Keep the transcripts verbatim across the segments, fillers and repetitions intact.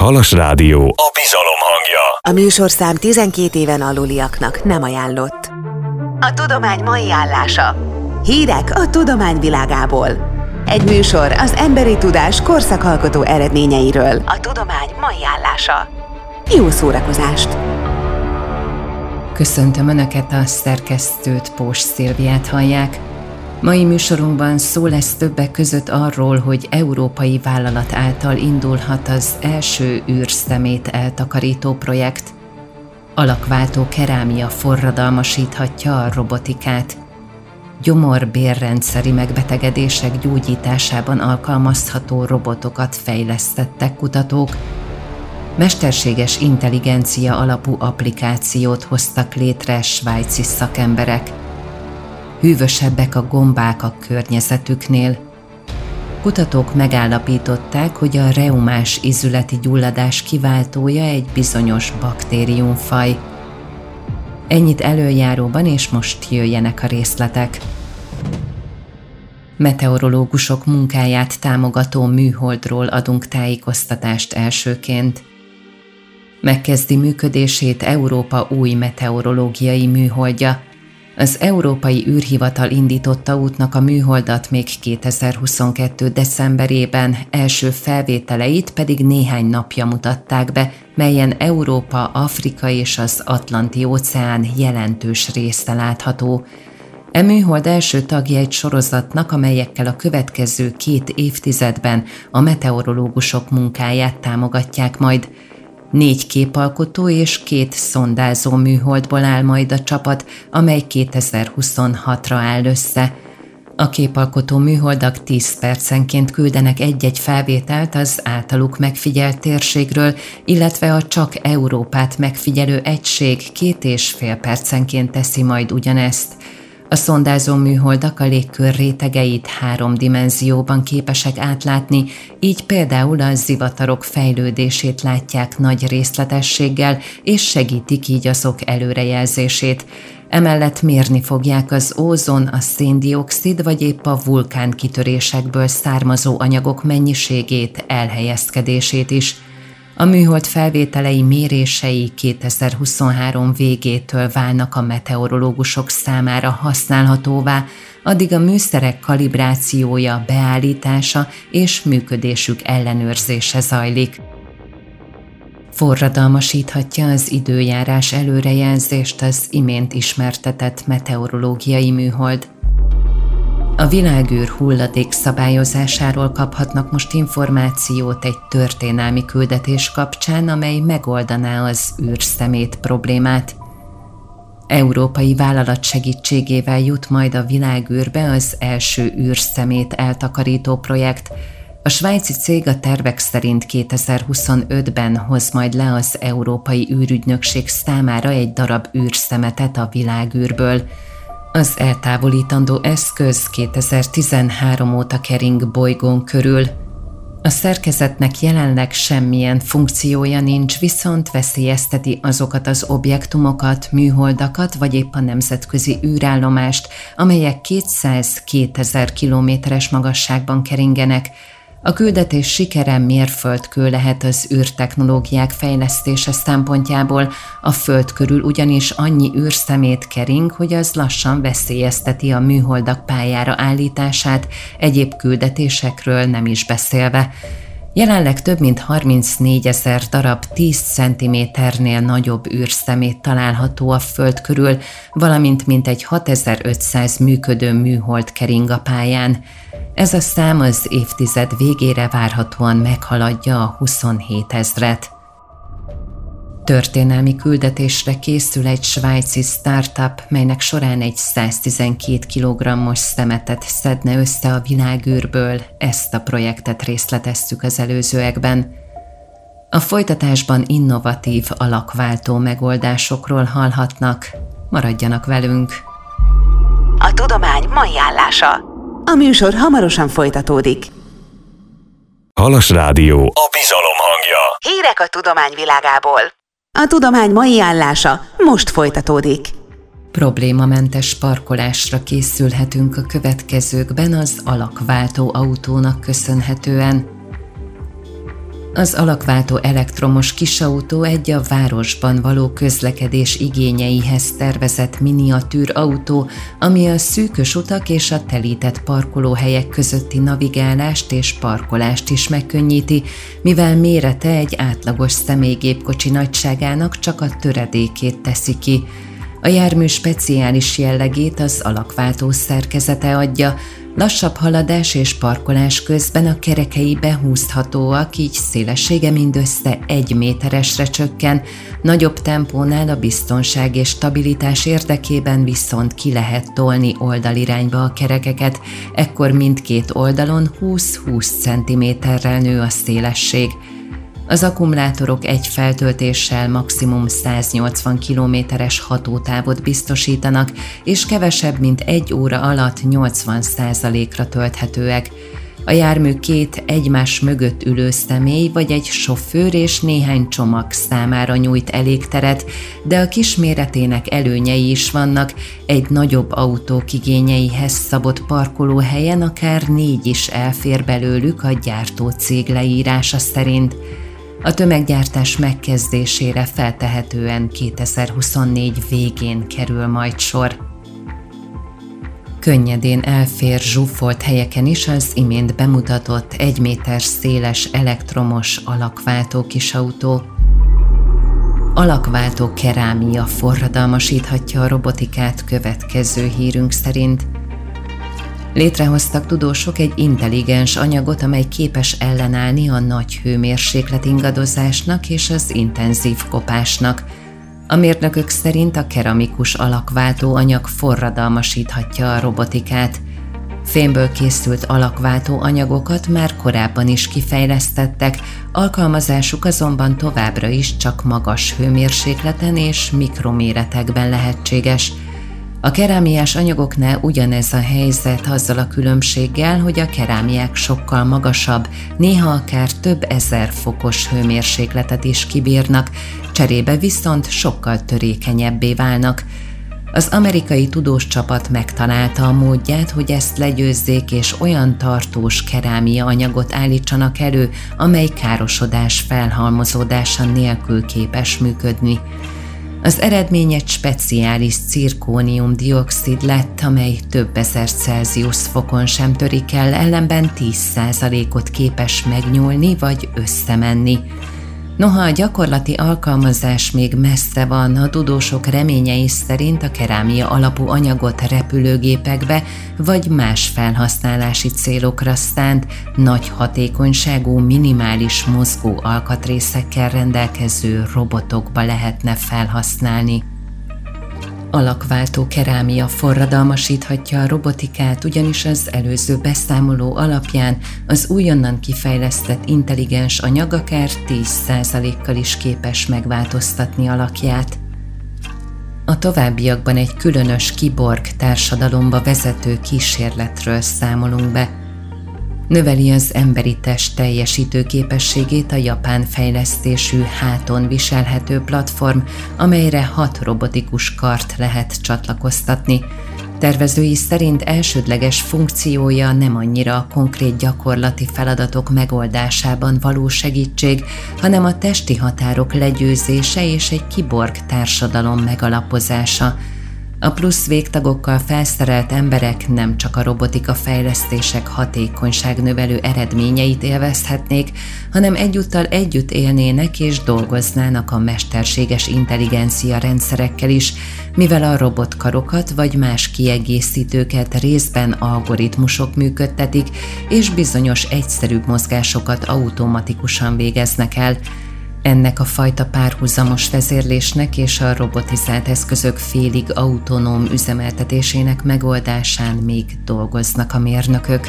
Halas Rádió, a bizalom hangja. A műsorszám tizenkét éven aluliaknak nem ajánlott. A tudomány mai állása. Hírek a tudomány világából. Egy műsor az emberi tudás korszakalkotó eredményeiről. A tudomány mai állása. Jó szórakozást! Köszöntöm Önöket, a szerkesztőt, Pós Szilviát hallják. Mai műsorunkban szó lesz többek között arról, hogy európai vállalat által indulhat az első űrszemét eltakarító projekt. Alakváltó kerámia forradalmasíthatja a robotikát. Gyomor-bérrendszeri megbetegedések gyógyításában alkalmazható robotokat fejlesztettek kutatók. Mesterséges intelligencia alapú applikációt hoztak létre svájci szakemberek. Hűvösebbek a gombák a környezetüknél. Kutatók megállapították, hogy a reumás ízületi gyulladás kiváltója egy bizonyos baktériumfaj. Ennyit előjáróban, és most jöjjenek a részletek. Meteorológusok munkáját támogató műholdról adunk tájékoztatást elsőként. Megkezdi működését Európa új meteorológiai műholdja. Az Európai űrhivatal indította útnak a műholdat még kétezer-huszonkettő decemberében, első felvételeit pedig néhány napja mutatták be, melyen Európa, Afrika és az Atlanti-óceán jelentős része látható. E műhold első tagja egy sorozatnak, amelyekkel a következő két évtizedben a meteorológusok munkáját támogatják majd. Négy képalkotó és két szondázó műholdból áll majd a csapat, amely kétezer-huszonhatra áll össze. A képalkotó műholdak tíz percenként küldenek egy-egy felvételt az általuk megfigyelt térségről, illetve a csak Európát megfigyelő egység két és fél percenként teszi majd ugyanezt. A szondázó műholdak a légkör rétegeit három dimenzióban képesek átlátni, így például a zivatarok fejlődését látják nagy részletességgel, és segítik így azok előrejelzését. Emellett mérni fogják az ózon, a széndioxid vagy épp a vulkánkitörésekből származó anyagok mennyiségét, elhelyezkedését is. A műhold felvételei mérései kétezer-huszonhárom végétől válnak a meteorológusok számára használhatóvá, addig a műszerek kalibrációja, beállítása és működésük ellenőrzése zajlik. Forradalmasíthatja az időjárás előrejelzést az imént ismertetett meteorológiai műhold. A világűr hulladék szabályozásáról kaphatnak most információt egy történelmi küldetés kapcsán, amely megoldaná az űrszemét problémát. Európai vállalat segítségével jut majd a világűrbe az első űrszemét eltakarító projekt. A svájci cég a tervek szerint kétezer-huszonötben hoz majd le az Európai űrügynökség számára egy darab űrszemetet a világűrből. Az eltávolítandó eszköz kétezer-tizenhárom óta kering bolygón körül. A szerkezetnek jelenleg semmilyen funkciója nincs, viszont veszélyezteti azokat az objektumokat, műholdakat vagy épp a nemzetközi űrállomást, amelyek kétszáz-kétezer kilométeres magasságban keringenek. A küldetés sikere mérföldkő lehet az űrtechnológiák fejlesztése szempontjából, a Föld körül ugyanis annyi űrszemét kering, hogy az lassan veszélyezteti a műholdak pályára állítását, egyéb küldetésekről nem is beszélve. Jelenleg több mint harmincnégyezer darab tíz centiméternél nagyobb űrszemét található a Föld körül, valamint mintegy hatezer-ötszáz működő műhold kering a pályán. Ez a szám az évtized végére várhatóan meghaladja a huszonhétezret. Történelmi küldetésre készül egy svájci startup, melynek során egy száztizenkét kilogrammos szemetet szedne össze a világűrből. Ezt a projektet részleteztük az előzőekben. A folytatásban innovatív, alakváltó megoldásokról hallhatnak. Maradjanak velünk! A tudomány mai állása. A műsor hamarosan folytatódik. Halas Rádió, a bizalom hangja. Hírek a tudomány világából. A tudomány mai állása most folytatódik. Problémamentes parkolásra készülhetünk a következőkben az alakváltó autónak köszönhetően. Az alakváltó elektromos kisautó egy a városban való közlekedés igényeihez tervezett miniatűr autó, ami a szűkös utak és a telített parkolóhelyek közötti navigálást és parkolást is megkönnyíti, mivel mérete egy átlagos személygépkocsi nagyságának csak a töredékét teszi ki. A jármű speciális jellegét az alakváltó szerkezete adja, lassabb haladás és parkolás közben a kerekei behúzhatóak, így szélessége mindössze egy méteresre csökken, nagyobb tempónál a biztonság és stabilitás érdekében viszont ki lehet tolni oldalirányba a kerekeket, ekkor mindkét oldalon húsz-húsz centiméterrel nő a szélesség. Az akkumulátorok egy feltöltéssel maximum száznyolcvan kilométeres hatótávot biztosítanak, és kevesebb, mint egy óra alatt nyolcvan százalékra tölthetőek. A jármű két egymás mögött ülő személy vagy egy sofőr és néhány csomag számára nyújt elég teret, de a kisméretének előnyei is vannak, egy nagyobb autók igényeihez szabott parkolóhelyen akár négy is elfér belőlük a gyártócég leírása szerint. A tömeggyártás megkezdésére feltehetően kétezer-huszonnégy végén kerül majd sor. Könnyedén elfér zsúfolt helyeken is az imént bemutatott egy méter széles elektromos alakváltó kisautó. Alakváltó kerámia forradalmasíthatja a robotikát következő hírünk szerint. Létrehoztak tudósok egy intelligens anyagot, amely képes ellenállni a nagy hőmérséklet ingadozásnak és az intenzív kopásnak. A mérnökök szerint a keramikus alakváltó anyag forradalmasíthatja a robotikát. Fémből készült alakváltó anyagokat már korábban is kifejlesztettek, alkalmazásuk azonban továbbra is csak magas hőmérsékleten és mikroméretekben lehetséges. A kerámiás anyagoknál ugyanez a helyzet azzal a különbséggel, hogy a kerámiák sokkal magasabb, néha akár több ezer fokos hőmérsékletet is kibírnak, cserébe viszont sokkal törékenyebbé válnak. Az amerikai tudós csapat megtalálta a módját, hogy ezt legyőzzék és olyan tartós kerámia anyagot állítsanak elő, amely károsodás felhalmozódása nélkül képes működni. Az eredmény egy speciális cirkónium-dioxid lett, amely több ezer Celsius fokon sem törik el, ellenben tíz százalékot képes megnyúlni vagy összemenni. Noha a gyakorlati alkalmazás még messze van, a tudósok reményei szerint a kerámia alapú anyagot repülőgépekbe vagy más felhasználási célokra szánt, nagy hatékonyságú, minimális mozgó alkatrészekkel rendelkező robotokba lehetne felhasználni. Alakváltó kerámia forradalmasíthatja a robotikát, ugyanis az előző beszámoló alapján az újonnan kifejlesztett intelligens anyag akár tíz százalékkal is képes megváltoztatni alakját. A továbbiakban egy különös kiborg társadalomba vezető kísérletről számolunk be. Növeli az emberi test teljesítő képességét a japán fejlesztésű háton viselhető platform, amelyre hat robotikus kart lehet csatlakoztatni. Tervezői szerint elsődleges funkciója nem annyira a konkrét gyakorlati feladatok megoldásában való segítség, hanem a testi határok legyőzése és egy kiborg társadalom megalapozása. A plusz végtagokkal felszerelt emberek nem csak a robotika fejlesztések hatékonyságnövelő eredményeit élvezhetnék, hanem egyúttal együtt élnének és dolgoznának a mesterséges intelligencia rendszerekkel is, mivel a robotkarokat vagy más kiegészítőket részben algoritmusok működtetik, és bizonyos egyszerűbb mozgásokat automatikusan végeznek el. Ennek a fajta párhuzamos vezérlésnek és a robotizált eszközök félig autonóm üzemeltetésének megoldásán még dolgoznak a mérnökök.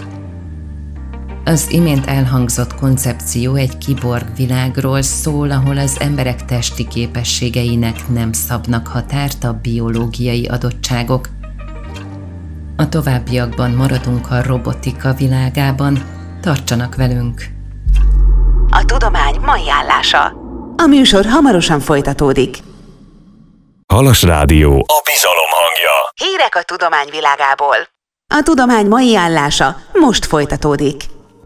Az imént elhangzott koncepció egy kiborg világról szól, ahol az emberek testi képességeinek nem szabnak határt a biológiai adottságok. A továbbiakban maradunk a robotika világában, tartsanak velünk! A tudomány mai állása. A műsor hamarosan folytatódik. Halas Rádió, a bizalom hangja. Hírek a tudomány világából. A tudomány mai állása most folytatódik.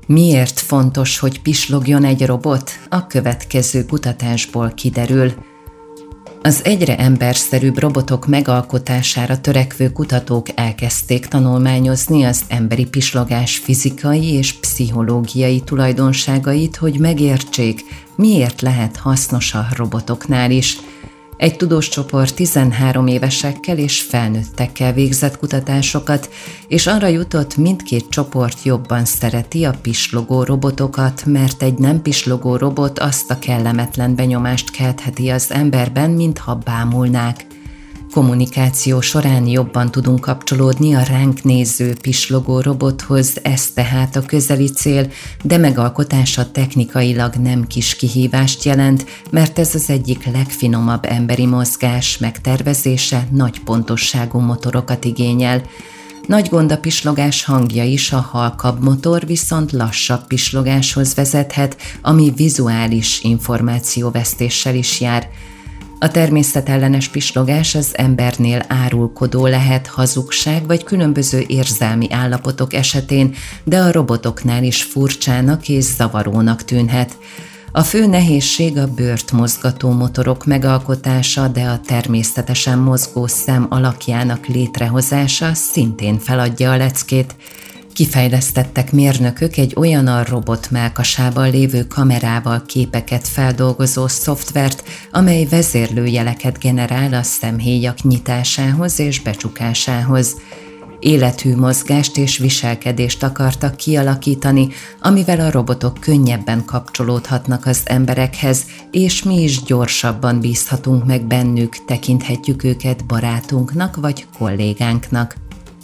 Miért fontos, hogy pislogjon egy robot? A következő kutatásból kiderül. Az egyre emberszerűbb robotok megalkotására törekvő kutatók elkezdték tanulmányozni az emberi pislogás fizikai és pszichológiai tulajdonságait, hogy megértsék, miért lehet hasznos a robotoknál is. Egy tudós csoport tizenhárom évesekkel és felnőttekkel végzett kutatásokat, és arra jutott, mindkét csoport jobban szereti a pislogó robotokat, mert egy nem pislogó robot azt a kellemetlen benyomást keltheti az emberben, mintha bámulnák. Kommunikáció során jobban tudunk kapcsolódni a ránk néző pislogó robothoz, ez tehát a közeli cél, de megalkotása technikailag nem kis kihívást jelent, mert ez az egyik legfinomabb emberi mozgás, megtervezése nagy pontosságú motorokat igényel. Nagy gond a pislogás hangja is, a halkabb motor viszont lassabb pislogáshoz vezethet, ami vizuális információvesztéssel is jár. A természetellenes pislogás az embernél árulkodó lehet hazugság vagy különböző érzelmi állapotok esetén, de a robotoknál is furcsának és zavarónak tűnhet. A fő nehézség a bőrt mozgató motorok megalkotása, de a természetesen mozgó szem alakjának létrehozása szintén feladja a leckét. Kifejlesztettek mérnökök egy olyan a robot mellkasában lévő kamerával képeket feldolgozó szoftvert, amely vezérlőjeleket generál a szemhéjak nyitásához és becsukásához. Élethű mozgást és viselkedést akartak kialakítani, amivel a robotok könnyebben kapcsolódhatnak az emberekhez, és mi is gyorsabban bízhatunk meg bennük, tekinthetjük őket barátunknak vagy kollégánknak.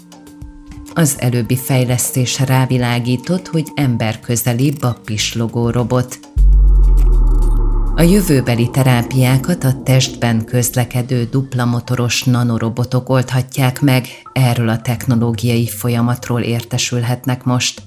Az előbbi fejlesztés rávilágított, hogy emberközelibb a pislogó robot. A jövőbeli terápiákat a testben közlekedő dupla motoros nanorobotok oldhatják meg, erről a technológiai folyamatról értesülhetnek most.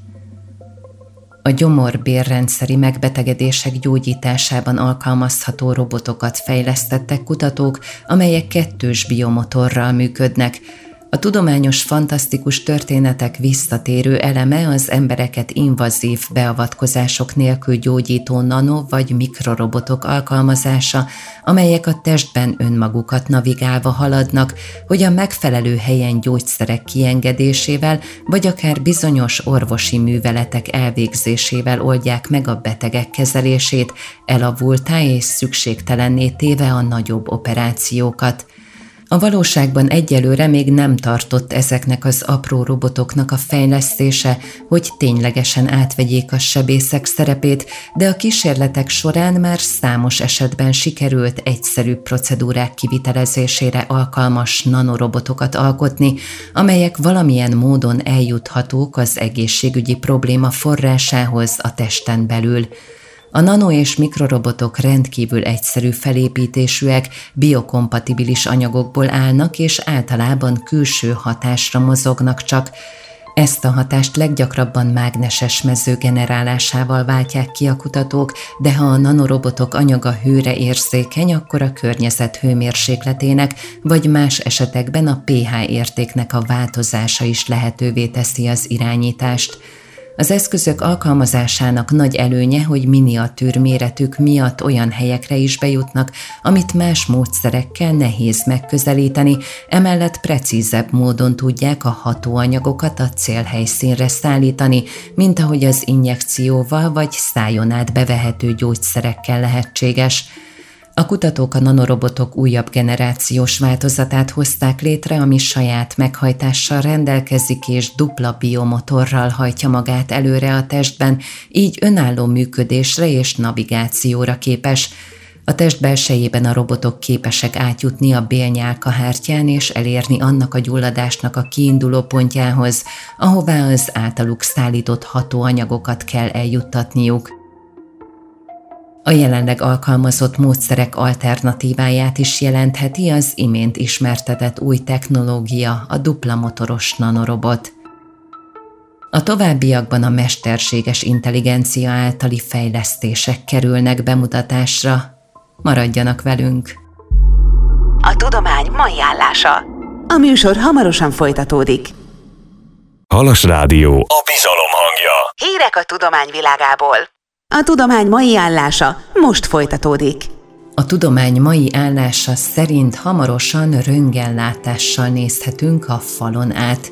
A gyomor-bérrendszeri megbetegedések gyógyításában alkalmazható robotokat fejlesztettek kutatók, amelyek kettős biomotorral működnek. A tudományos fantasztikus történetek visszatérő eleme az embereket invazív beavatkozások nélkül gyógyító nano- vagy mikrorobotok alkalmazása, amelyek a testben önmagukat navigálva haladnak, hogy a megfelelő helyen gyógyszerek kiengedésével, vagy akár bizonyos orvosi műveletek elvégzésével oldják meg a betegek kezelését, elavultá és szükségtelenné téve a nagyobb operációkat. A valóságban egyelőre még nem tartott ezeknek az apró robotoknak a fejlesztése, hogy ténylegesen átvegyék a sebészek szerepét, de a kísérletek során már számos esetben sikerült egyszerű procedúrák kivitelezésére alkalmas nanorobotokat alkotni, amelyek valamilyen módon eljuthatók az egészségügyi probléma forrásához a testen belül. A nano- és mikrorobotok rendkívül egyszerű felépítésűek, biokompatibilis anyagokból állnak és általában külső hatásra mozognak csak. Ezt a hatást leggyakrabban mágneses mező generálásával váltják ki a kutatók, de ha a nanorobotok anyaga hőre érzékeny, akkor a környezet hőmérsékletének, vagy más esetekben a pH értéknek a változása is lehetővé teszi az irányítást. Az eszközök alkalmazásának nagy előnye, hogy miniatűr méretük miatt olyan helyekre is bejutnak, amit más módszerekkel nehéz megközelíteni, emellett precízebb módon tudják a hatóanyagokat a célhelyszínre szállítani, mint ahogy az injekcióval vagy szájon át bevehető gyógyszerekkel lehetséges. A kutatók a nanorobotok újabb generációs változatát hozták létre, ami saját meghajtással rendelkezik és dupla biomotorral hajtja magát előre a testben, így önálló működésre és navigációra képes. A test belsejében a robotok képesek átjutni a bélnyálkahártyán és elérni annak a gyulladásnak a kiinduló pontjához, ahová az általuk szállított hatóanyagokat kell eljuttatniuk. A jelenleg alkalmazott módszerek alternatíváját is jelentheti az imént ismertetett új technológia, a dupla motoros nanorobot. A továbbiakban a mesterséges intelligencia általi fejlesztések kerülnek bemutatásra. Maradjanak velünk! A tudomány mai állása. A műsor hamarosan folytatódik. Halas Rádió, a bizalom hangja. Hírek a tudomány világából. A tudomány mai állása most folytatódik. A tudomány mai állása szerint hamarosan röntgenlátással nézhetünk a falon át.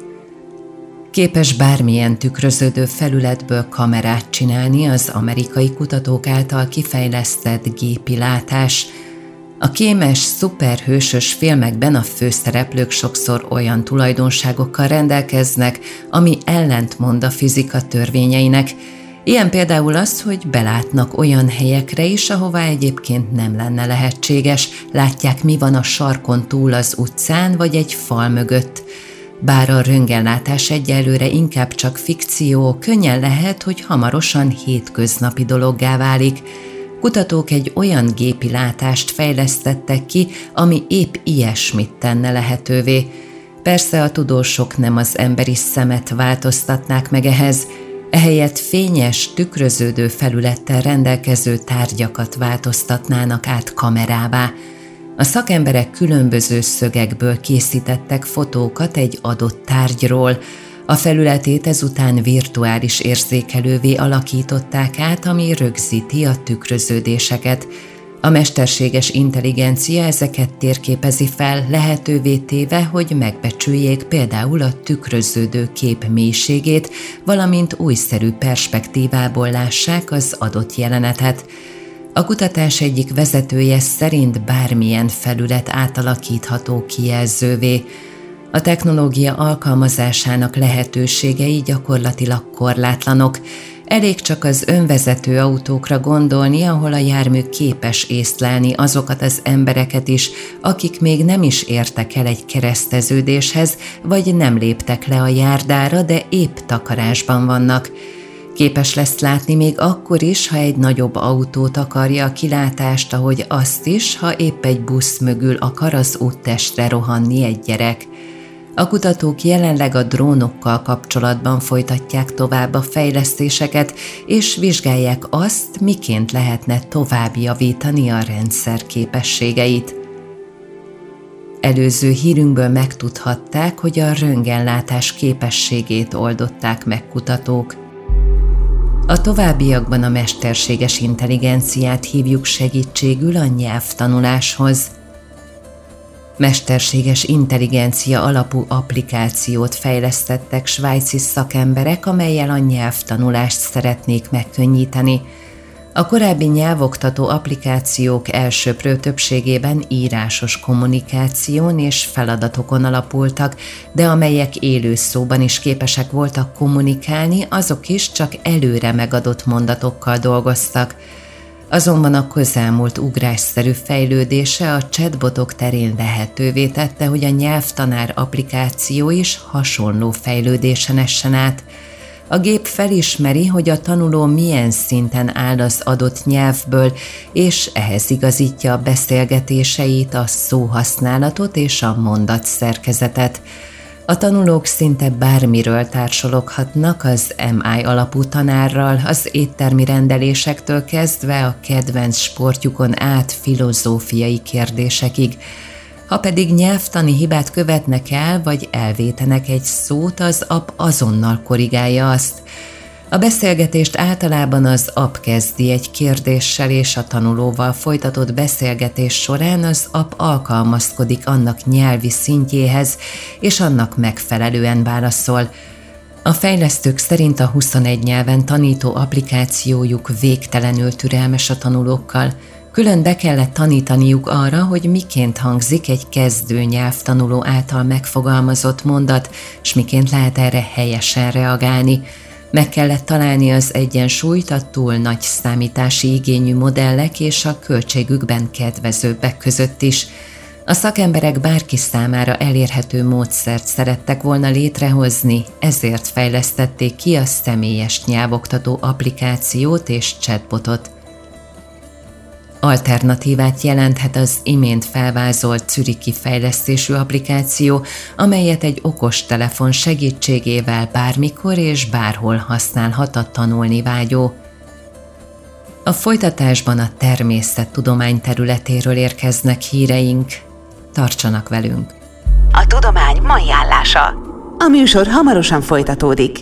Képes bármilyen tükröződő felületből kamerát csinálni az amerikai kutatók által kifejlesztett gépi látás. A kémes, szuperhősös filmekben a főszereplők sokszor olyan tulajdonságokkal rendelkeznek, ami ellentmond a fizika törvényeinek. Ilyen például az, hogy belátnak olyan helyekre is, ahová egyébként nem lenne lehetséges, látják, mi van a sarkon túl az utcán vagy egy fal mögött. Bár a röntgenlátás egyelőre inkább csak fikció, könnyen lehet, hogy hamarosan hétköznapi dologgá válik. Kutatók egy olyan gépi látást fejlesztettek ki, ami épp ilyesmit tenne lehetővé. Persze a tudósok nem az emberi szemet változtatnák meg ehhez, ehelyett fényes, tükröződő felülettel rendelkező tárgyakat változtatnának át kamerává. A szakemberek különböző szögekből készítettek fotókat egy adott tárgyról, a felületét ezután virtuális érzékelővé alakították át, ami rögzíti a tükröződéseket. A mesterséges intelligencia ezeket térképezi fel, lehetővé téve, hogy megbecsüljék például a tükröződő kép mélységét, valamint újszerű perspektívából lássák az adott jelenetet. A kutatás egyik vezetője szerint bármilyen felület átalakítható kijelzővé. A technológia alkalmazásának lehetőségei gyakorlatilag korlátlanok. Elég csak az önvezető autókra gondolni, ahol a jármű képes észlelni azokat az embereket is, akik még nem is értek el egy kereszteződéshez, vagy nem léptek le a járdára, de épp takarásban vannak. Képes lesz látni még akkor is, ha egy nagyobb autót akarja a kilátást, ahogy azt is, ha épp egy busz mögül akar az úttestre rohanni egy gyerek. A kutatók jelenleg a drónokkal kapcsolatban folytatják tovább a fejlesztéseket, és vizsgálják azt, miként lehetne tovább javítani a rendszer képességeit. Előző hírünkből megtudhatták, hogy a röntgenlátás képességét oldották meg kutatók. A továbbiakban a mesterséges intelligenciát hívjuk segítségül a nyelvtanuláshoz. Mesterséges intelligencia alapú applikációt fejlesztettek svájci szakemberek, amellyel a nyelvtanulást szeretnék megkönnyíteni. A korábbi nyelvoktató applikációk elsöprő többségében írásos kommunikáción és feladatokon alapultak, de amelyek élő szóban is képesek voltak kommunikálni, azok is csak előre megadott mondatokkal dolgoztak. Azonban a közelmúlt ugrásszerű fejlődése a chatbotok terén lehetővé tette, hogy a nyelvtanár applikáció is hasonló fejlődésen essen át. A gép felismeri, hogy a tanuló milyen szinten áll az adott nyelvből, és ehhez igazítja a beszélgetéseit, a szóhasználatot és a mondatszerkezetet. A tanulók szinte bármiről társaloghatnak az em i alapú tanárral, az éttermi rendelésektől kezdve a kedvenc sportjukon át filozófiai kérdésekig. Ha pedig nyelvtani hibát követnek el, vagy elvétenek egy szót, az app azonnal korrigálja azt. A beszélgetést általában az app kezdi egy kérdéssel, és a tanulóval folytatott beszélgetés során az app alkalmazkodik annak nyelvi szintjéhez, és annak megfelelően válaszol. A fejlesztők szerint a huszonegy nyelven tanító applikációjuk végtelenül türelmes a tanulókkal. Külön be kellett tanítaniuk arra, hogy miként hangzik egy kezdő nyelvtanuló által megfogalmazott mondat, s miként lehet erre helyesen reagálni. Meg kellett találni az egyensúlyt a túl nagy számítási igényű modellek és a költségükben kedvezőbbek között is. A szakemberek bárki számára elérhető módszert szerettek volna létrehozni, ezért fejlesztették ki a személyes nyelvoktató applikációt és chatbotot. Alternatívát jelenthet az imént felvázolt zürichi fejlesztésű applikáció, amelyet egy okostelefon segítségével bármikor és bárhol használhat a tanulni vágyó. A folytatásban a természettudomány területéről érkeznek híreink. Tartsanak velünk! A tudomány mai állása. A műsor hamarosan folytatódik.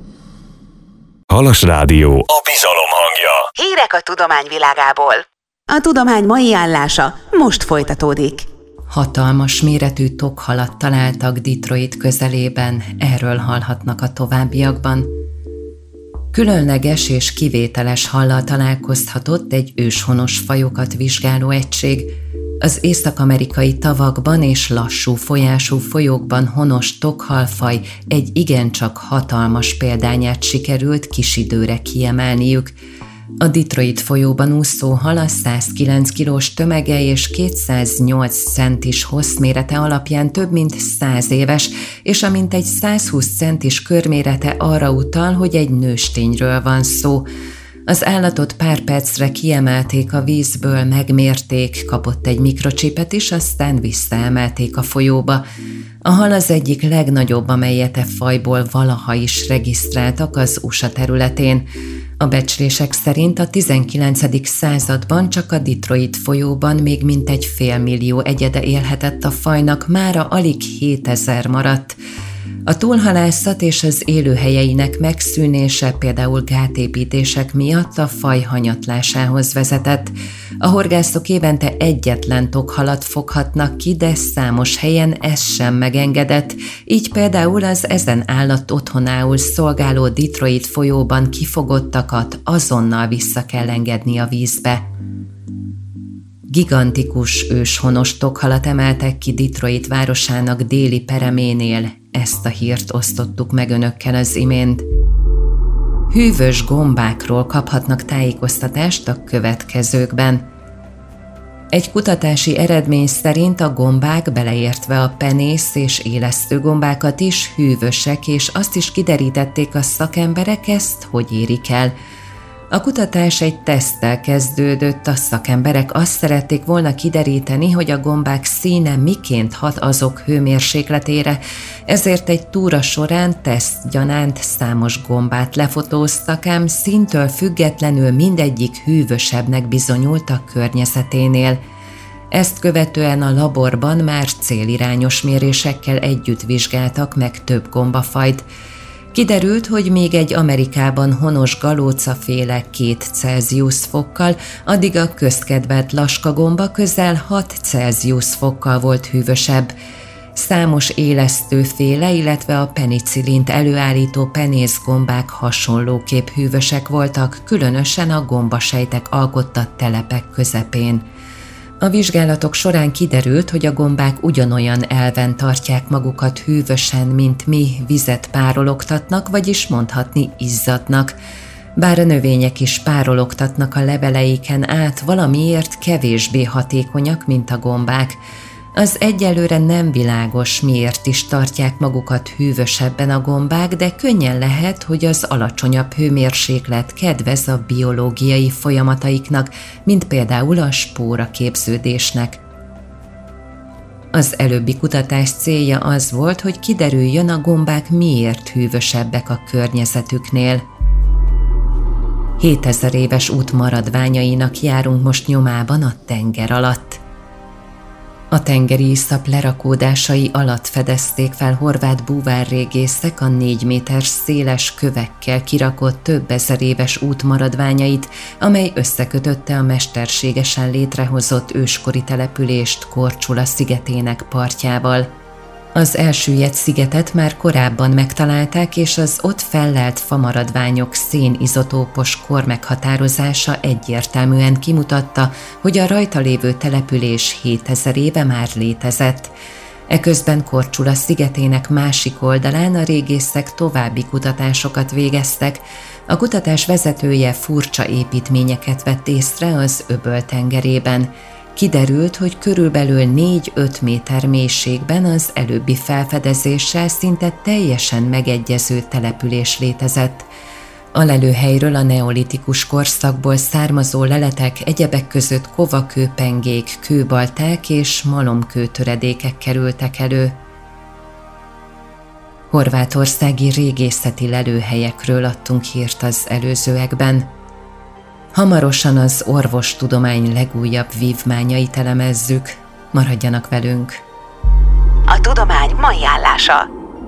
Halas Rádió, a bizalom hangja. Hírek a tudomány világából. A tudomány mai állása most folytatódik. Hatalmas méretű tokhalat találtak Detroit közelében, erről hallhatnak a továbbiakban. Különleges és kivételes hallal találkozhatott egy őshonos fajokat vizsgáló egység. Az észak-amerikai tavakban és lassú folyású folyókban honos tokhalfaj egy igencsak hatalmas példányát sikerült kis időre kiemelniük. A Detroit folyóban úszó hal a száz kilenc kilós tömege és kétszáznyolc centis hosszmérete alapján több mint száz éves, és a mintegy száz húsz centis körmérete arra utal, hogy egy nőstényről van szó. Az állatot pár percre kiemelték a vízből, megmérték, kapott egy mikrocsipet is, aztán visszaemelték a folyóba. A hal az egyik legnagyobb, amelyet e fajból valaha is regisztráltak az u es á területén. A becslések szerint a tizenkilencedik században csak a Detroit folyóban még mintegy félmillió egyede élhetett a fajnak, mára alig hétezer maradt. A túlhalászat és az élőhelyeinek megszűnése, például gátépítések miatt a faj hanyatlásához vezetett. A horgászok évente egyetlen tokhalat foghatnak ki, de számos helyen ez sem megengedett, így például az ezen állat otthonául szolgáló Detroit folyóban kifogottakat azonnal vissza kell engedni a vízbe. Gigantikus őshonos tokhalat emeltek ki Detroit városának déli pereménél, ezt a hírt osztottuk meg önökkel az imént. Hűvös gombákról kaphatnak tájékoztatást a következőkben. Egy kutatási eredmény szerint a gombák, beleértve a penész és élesztő gombákat is hűvösek, és azt is kiderítették a szakemberek, ezt hogy érik el. A kutatás egy teszttel kezdődött, a szakemberek azt szerették volna kideríteni, hogy a gombák színe miként hat azok hőmérsékletére, ezért egy túra során teszt gyanánt számos gombát lefotóztak, ám színtől függetlenül mindegyik hűvösebbnek bizonyult a környezeténél. Ezt követően a laborban már célirányos mérésekkel együtt vizsgáltak meg több gombafajt. Kiderült, hogy még egy Amerikában honos galócaféle két Celsius fokkal, addig a közkedvelt laskagomba közel hat Celsius fokkal volt hűvösebb. Számos élesztőféle, illetve a penicillint előállító penészgombák hasonlóképp hűvösek voltak, különösen a gombasejtek alkotta telepek közepén. A vizsgálatok során kiderült, hogy a gombák ugyanolyan elven tartják magukat hűvösen, mint mi vizet párologtatnak, vagyis mondhatni izzadnak. Bár a növények is párologtatnak a leveleiken át, valamiért kevésbé hatékonyak, mint a gombák. Az egyelőre nem világos, miért is tartják magukat hűvösebben a gombák, de könnyen lehet, hogy az alacsonyabb hőmérséklet kedvez a biológiai folyamataiknak, mint például a spóraképződésnek. Az előbbi kutatás célja az volt, hogy kiderüljön, a gombák miért hűvösebbek a környezetüknél. hétezer éves út maradványainak járunk most nyomában a tenger alatt. A tengeri iszap lerakódásai alatt fedezték fel horvát búvárrégészek a négy méter széles kövekkel kirakott több ezer éves út maradványait, amely összekötötte a mesterségesen létrehozott őskori települést Korčula szigetének partjával. Az elsüllyedt szigetet már korábban megtalálták, és az ott fellelt famaradványok szénizotópos kor meghatározása egyértelműen kimutatta, hogy a rajta lévő település hétezer éve már létezett. Eközben Korčula szigetének másik oldalán a régészek további kutatásokat végeztek. A kutatás vezetője furcsa építményeket vett észre az öböl tengerében. Kiderült, hogy körülbelül négy-öt méter mélységben az előbbi felfedezéssel szinte teljesen megegyező település létezett. A lelőhelyről a neolitikus korszakból származó leletek, egyebek között kovakőpengék, kőbalták és malomkőtöredékek kerültek elő. Horvátországi régészeti lelőhelyekről adtunk hírt az előzőekben. Hamarosan az orvostudomány legújabb vívmányait elemezzük. Maradjanak velünk! A tudomány mai állása.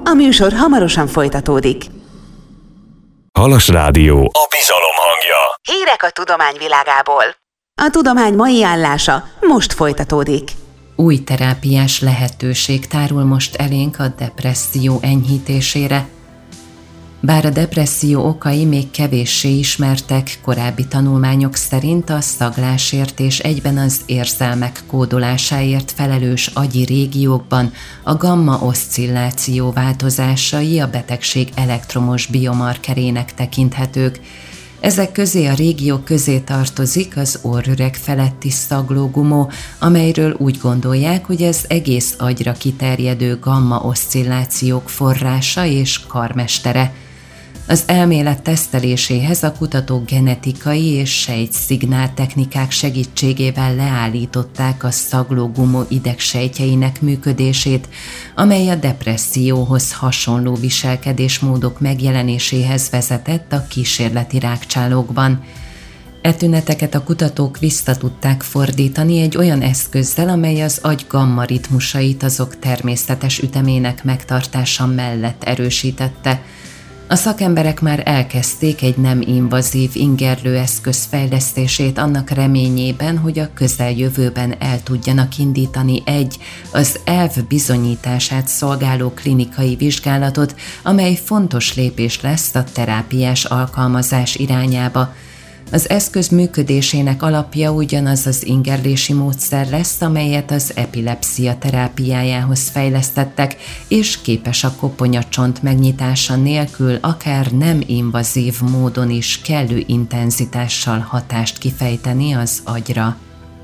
A műsor hamarosan folytatódik. Halas Rádió, a bizalom hangja. Hírek a tudomány világából. A tudomány mai állása most folytatódik. Új terápiás lehetőség tárul most elénk a depresszió enyhítésére. Bár a depresszió okai még kevéssé ismertek, korábbi tanulmányok szerint a szaglásért és egyben az érzelmek kódolásáért felelős agyi régiókban a gamma-oszcilláció változásai a betegség elektromos biomarkerének tekinthetők. Ezek közé a régiók közé tartozik az orrüreg feletti szaglógumó, amelyről úgy gondolják, hogy ez egész agyra kiterjedő gamma-oszcillációk forrása és karmestere. Az elmélet teszteléséhez a kutatók genetikai és sejtszignál technikák segítségével leállították a szaglógumó idegsejtjeinek működését, amely a depresszióhoz hasonló viselkedésmódok megjelenéséhez vezetett a kísérleti rágcsálókban. E tüneteket a kutatók vissza tudták fordítani egy olyan eszközzel, amely az agy gamma ritmusait azok természetes ütemének megtartása mellett erősítette. A szakemberek már elkezdték egy nem invazív ingerlő eszköz fejlesztését annak reményében, hogy a közeljövőben el tudjanak indítani egy, az elv bizonyítását szolgáló klinikai vizsgálatot, amely fontos lépés lesz a terápiás alkalmazás irányába. Az eszköz működésének alapja ugyanaz az ingerlési módszer lesz, amelyet az epilepszia terápiájához fejlesztettek, és képes a koponyacsont megnyitása nélkül akár nem invazív módon is kellő intenzitással hatást kifejteni az agyra.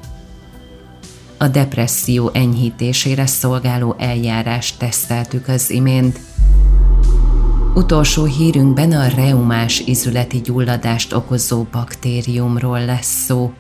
A depresszió enyhítésére szolgáló eljárást teszteltük az imént. Utolsó hírünkben a reumás izületi gyulladást okozó baktériumról lesz szó.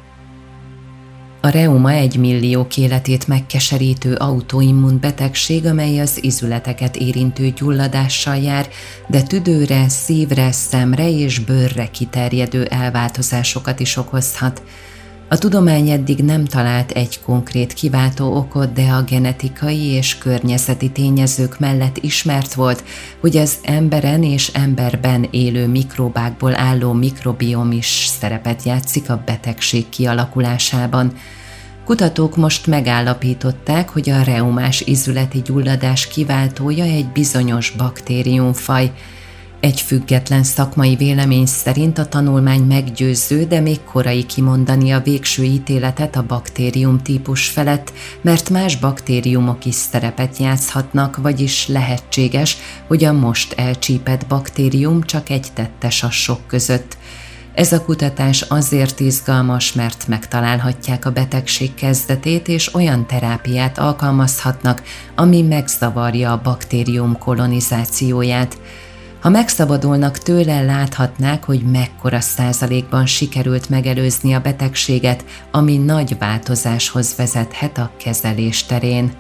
A reuma egy milliók életét megkeserítő autoimmun betegség, amely az izületeket érintő gyulladással jár, de tüdőre, szívre, szemre és bőrre kiterjedő elváltozásokat is okozhat. A tudomány eddig nem talált egy konkrét kiváltó okot, de a genetikai és környezeti tényezők mellett ismert volt, hogy az emberen és emberben élő mikróbákból álló mikrobiom is szerepet játszik a betegség kialakulásában. Kutatók most megállapították, hogy a reumás izületi gyulladás kiváltója egy bizonyos baktériumfaj. Egy független szakmai vélemény szerint a tanulmány meggyőző, de még korai kimondani a végső ítéletet a baktérium típus felett, mert más baktériumok is szerepet játszhatnak, vagyis lehetséges, hogy a most elcsípett baktérium csak egy tettes a sok között. Ez a kutatás azért izgalmas, mert megtalálhatják a betegség kezdetét, és olyan terápiát alkalmazhatnak, ami megzavarja a baktérium kolonizációját. Ha megszabadulnak tőle, láthatnák, hogy mekkora százalékban sikerült megelőzni a betegséget, ami nagy változáshoz vezethet a kezelés terén.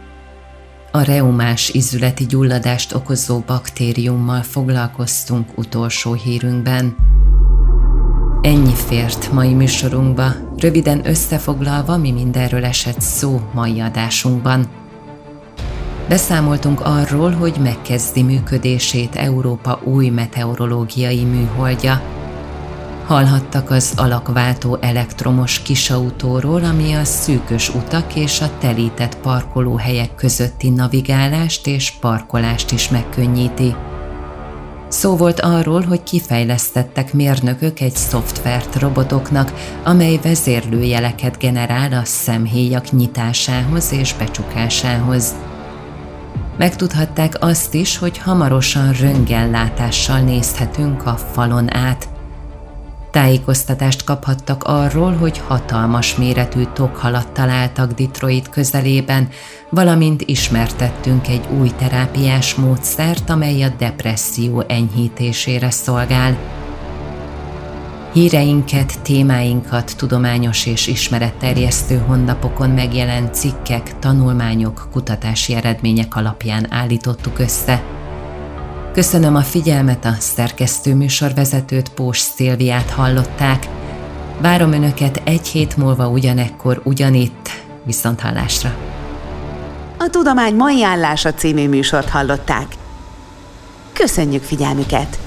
A reumás izületi gyulladást okozó baktériummal foglalkoztunk utolsó hírünkben. Ennyi fért mai műsorunkba, röviden összefoglalva, mi mindenről esett szó mai adásunkban. Beszámoltunk arról, hogy megkezdi működését Európa új meteorológiai műholdja. Hallhattak az alakváltó elektromos kisautóról, ami a szűkös utak és a telített parkolóhelyek közötti navigálást és parkolást is megkönnyíti. Szó volt arról, hogy kifejlesztettek mérnökök egy szoftvert robotoknak, amely vezérlőjeleket generál a szemhéjak nyitásához és becsukásához. Megtudhatták azt is, hogy hamarosan röntgenlátással nézhetünk a falon át. Tájékoztatást kaphattak arról, hogy hatalmas méretű tokhalat találtak Detroit közelében, valamint ismertettünk egy új terápiás módszert, amely a depresszió enyhítésére szolgál. Híreinket, témáinkat tudományos és ismeretterjesztő honlapokon megjelent cikkek, tanulmányok, kutatási eredmények alapján állítottuk össze. Köszönöm a figyelmet, a szerkesztő műsorvezetőt, Pós Szilviát hallották. Várom Önöket egy hét múlva ugyanekkor, ugyanitt, viszonthallásra. A Tudomány mai állása című műsort hallották. Köszönjük figyelmüket!